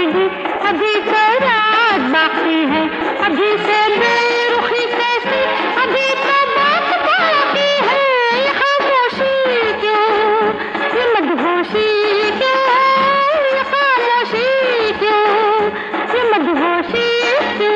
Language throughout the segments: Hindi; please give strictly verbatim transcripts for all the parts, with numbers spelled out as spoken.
नाचेगी, अभी तो रात बाकी है, अभी से बेरुखी कैसी, अभी तो बात बाकी है। ये खामोशी क्यों, ये मदहोशी क्यों, ये खामोशी क्यों, ये मदहोशी क्यों।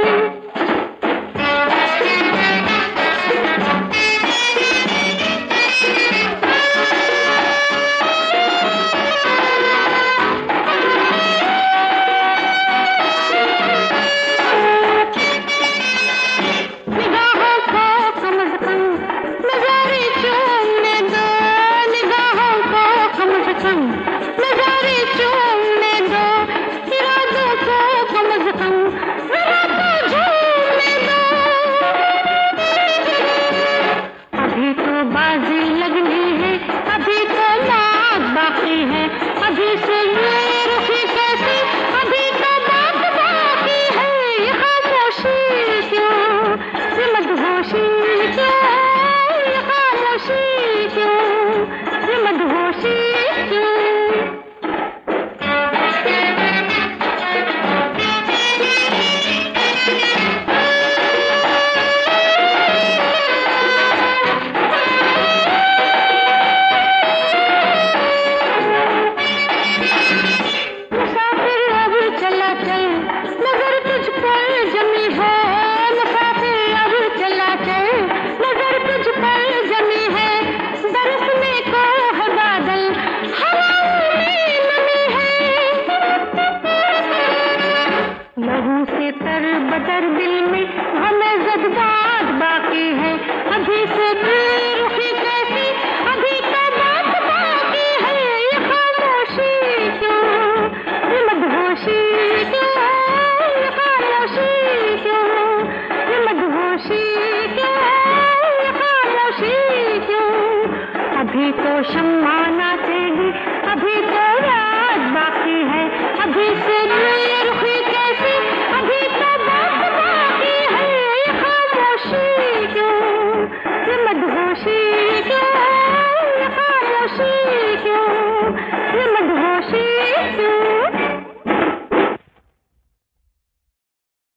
बाजी लगनी है, अभी तो बात बाकी है, अभी से ये रुखी कैसी, अभी तो बात बाकी है। ये खामोशी क्यों, ये मदहोशी क्यों, ये खामोशी क्यों, ये मदहोशी क्यों। तर बदर दिल में हमें जज्बात बाकी है, अभी से बेरुखी कैसी, अभी तो बात बाकी है। ये खामोशी क्यों, ये मदहोशी क्यों, ये खामोशी क्यों, ये मदहोशी क्यों, ये खामोशी क्यों। अभी तो शम्मा नाचेगी, अभी